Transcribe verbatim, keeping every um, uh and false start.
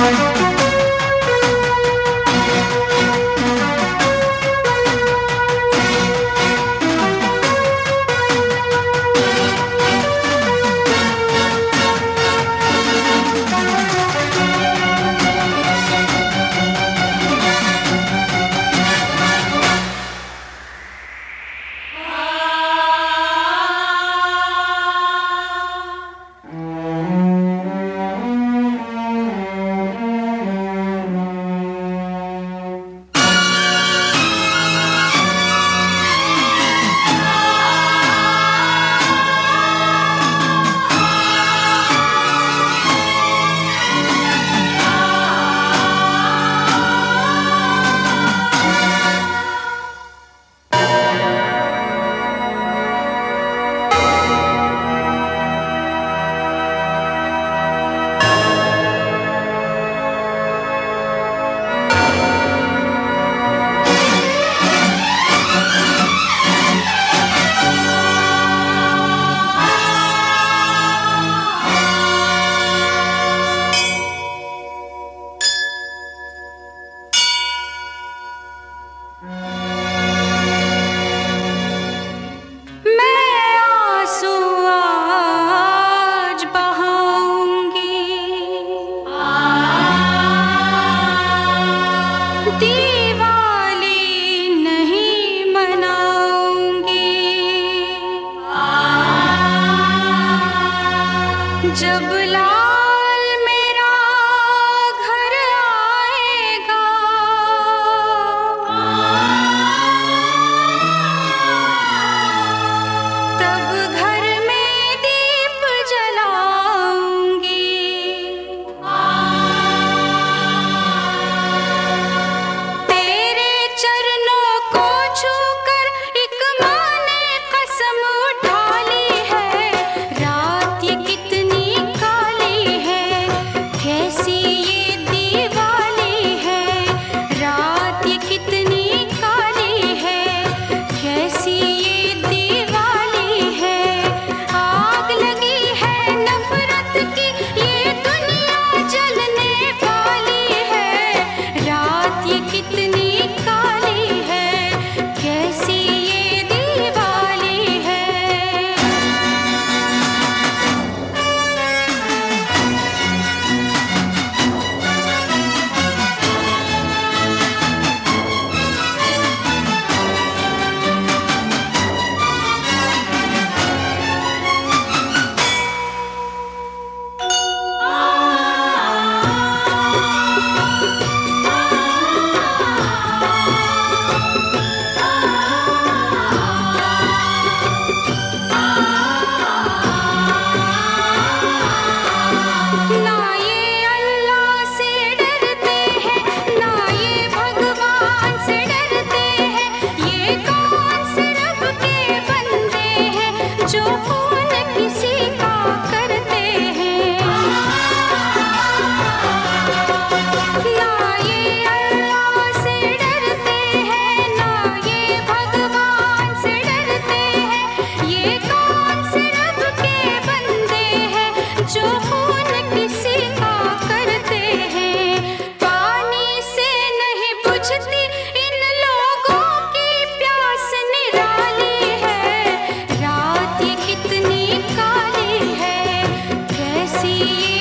जब लाल मेरा घर आएगा, तब घर में दीप जलाऊंगी। तेरे चरणों को छूकर एक माँ ने कसम उठा ली है। रात ये कितनी काली है, कैसी ये दीवाली है। रात ये कितनी काली है, कैसी ये दीवाली है। आग लगी है नफरत की, ये दुनिया जलने वाली है। रात ये कितनी काली है, कैसी ये दीवाली है। ना ये अल्लाह से डरते हैं, ना ये भगवान से डरते हैं। ये कौन से रब के बंदे हैं जो खून किसी का करते हैं। ना ये अल्लाह से डरते हैं, ना ये भगवान से डरते हैं। ये कौन से रब के बंदे हैं जो खून किसी का करते हैं। पानी से नहीं बुझती इन लोगों की प्यास निराली है। रात ये कितनी काली है, कैसी ये